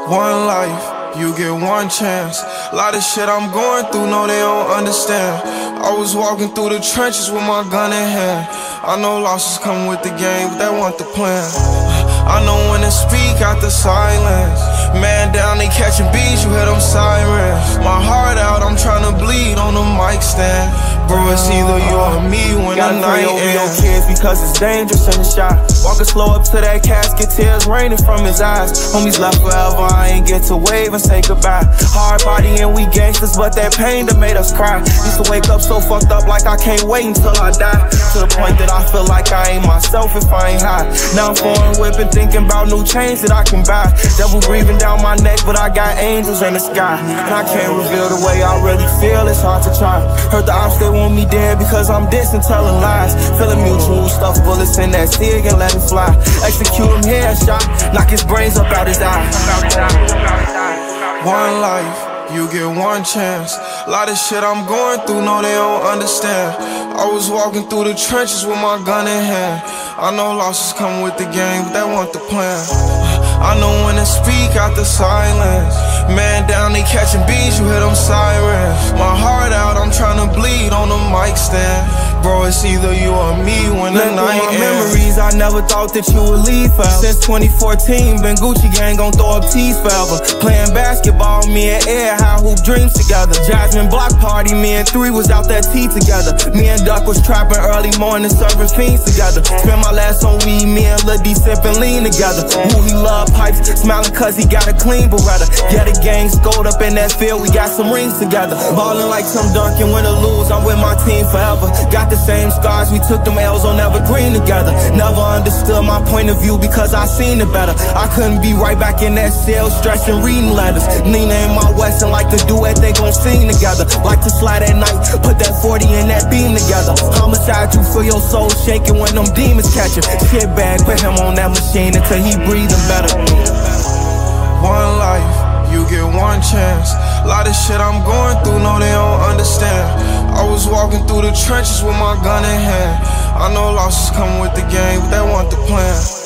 One life, you get one chance. Lot of shit I'm going through, no they don't understand. I was walking through the trenches with my gun in hand. I know losses come with the game, but that wasn't the plan. I know when to speak out the silence. Man down, they catching beats, you hear them sirens. My heart out, I'm trying to bleed on the mic stand. Bro, it's either you or me when the night ends. Gotta pray over your kids because it's dangerous in the shot. Walking slow up to that casket, tears raining from his eyes. Homies left forever, I ain't get to wave and say goodbye. Hard body and we gangsters, but that pain that made us cry. Used to wake up so fucked up like I can't wait until I die. To the point that I feel like I ain't myself if I ain't high. Now I'm foreign whipping, thinking about new chains that I can buy. Devil breathing down my neck, but I got angels in the sky. And I can't reveal the way I really feel, it's hard to try. Heard the ops, they want me dead because I'm dissing, telling lies. Feeling mutual, stuff bullets in that SIG and let him fly. Execute him headshot, knock his brains up out his eye. One life, you get one chance. Lot of shit I'm going through, no they don't understand. I was walking through the trenches with my gun in hand. I know losses come with the game, but that wasn't the plan. I know when to speak out the silence. Man down, they catching beats, you hear them sirens. My heart out, I'm trying to bleed on the mic stand. Bro, it's either you or me when the night ends. Memories, I never thought that you would leave forever. Since 2014, been Gucci gang gon' throw up tees forever. Playing basketball, me and Air, high hoop dreams together. Jasmine block party, me and 3 was out that tea together. Me and Duck was trapping early morning, serving fiends together. Spent my last on weed, me and Lil D sippin' lean together. Ooh, he love pipes, smiling cause he got a clean Beretta. Yeah, the gang scored up in that field, we got some rings together. Ballin' like some Duncan, win or lose, I'm with my team forever. Got the same scars, we took them L's on Evergreen together. Never understood my point of view because I seen it better. I couldn't be right back in that cell, stressing, reading letters. Nina and my Westin like the duet, they gon' sing together. Like to slide at night, put that 40 in that beam together. Homicide, you feel your soul shaking when them demons catch you. Shit bag, put him on that machine until he breathing better. One life, you get one chance. Lot of shit I'm going through, no they don't understand. I was walking through the trenches with my gun in hand. I know losses come with the game, but that wasn't the plan.